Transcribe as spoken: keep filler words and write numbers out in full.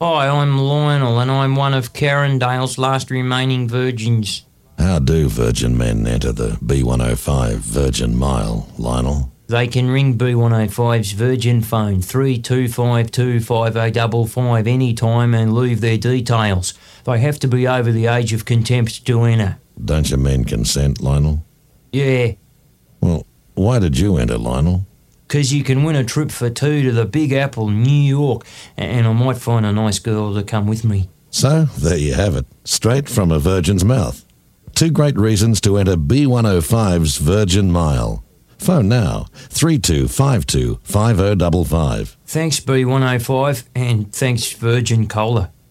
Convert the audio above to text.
Hi, I'm Lionel and I'm one of Carindale's last remaining virgins. How do virgin men enter the B one oh five Virgin Mile, Lionel? They can ring B one oh five's Virgin phone three two five two five oh five five any time and leave their details. They have to be over the age of contempt to enter. Don't your men consent, Lionel? Yeah, Well, why did you enter, Lionel? 'cause you can win a trip for two to the Big Apple, New York, and I might find a nice girl to come with me. So, there you have it. Straight from a virgin's mouth. Two great reasons to enter B one oh five's Virgin Mile. Phone now, three two five two five oh five five. Thanks B one oh five and thanks Virgin Cola.